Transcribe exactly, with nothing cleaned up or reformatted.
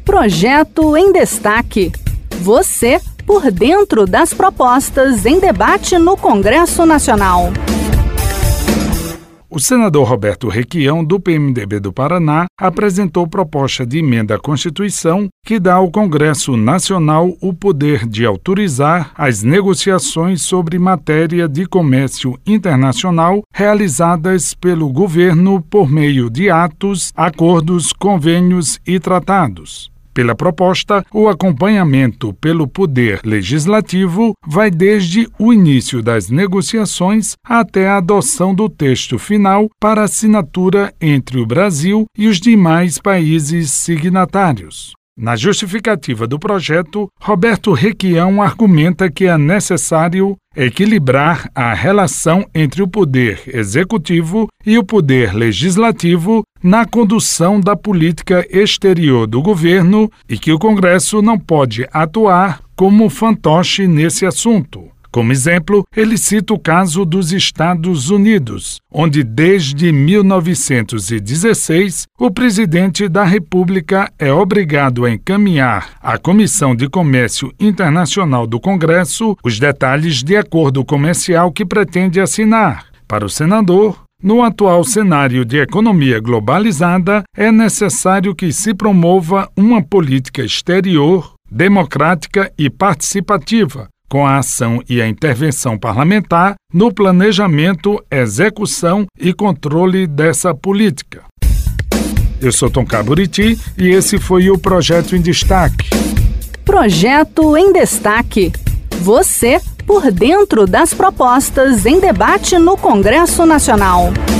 Projeto em Destaque. Você por dentro das propostas em debate no Congresso Nacional. O senador Roberto Requião, do P M D B do Paraná, apresentou proposta de emenda à Constituição que dá ao Congresso Nacional o poder de autorizar as negociações sobre matéria de comércio internacional realizadas pelo governo por meio de atos, acordos, convênios e tratados. Pela proposta, o acompanhamento pelo Poder Legislativo vai desde o início das negociações até a adoção do texto final para assinatura entre o Brasil e os demais países signatários. Na justificativa do projeto, Roberto Requião argumenta que é necessário equilibrar a relação entre o Poder Executivo e o Poder Legislativo na condução da política exterior do governo e que o Congresso não pode atuar como fantoche nesse assunto. Como exemplo, ele cita o caso dos Estados Unidos, onde desde mil novecentos e dezesseis o presidente da República é obrigado a encaminhar à Comissão de Comércio Internacional do Congresso os detalhes de acordo comercial que pretende assinar. Para o senador, no atual cenário de economia globalizada, é necessário que se promova uma política exterior democrática e participativa, com a ação e a intervenção parlamentar no planejamento, execução e controle dessa política. Eu sou Tom Caburiti e esse foi o Projeto em Destaque. Projeto em Destaque. Você por dentro das propostas em debate no Congresso Nacional.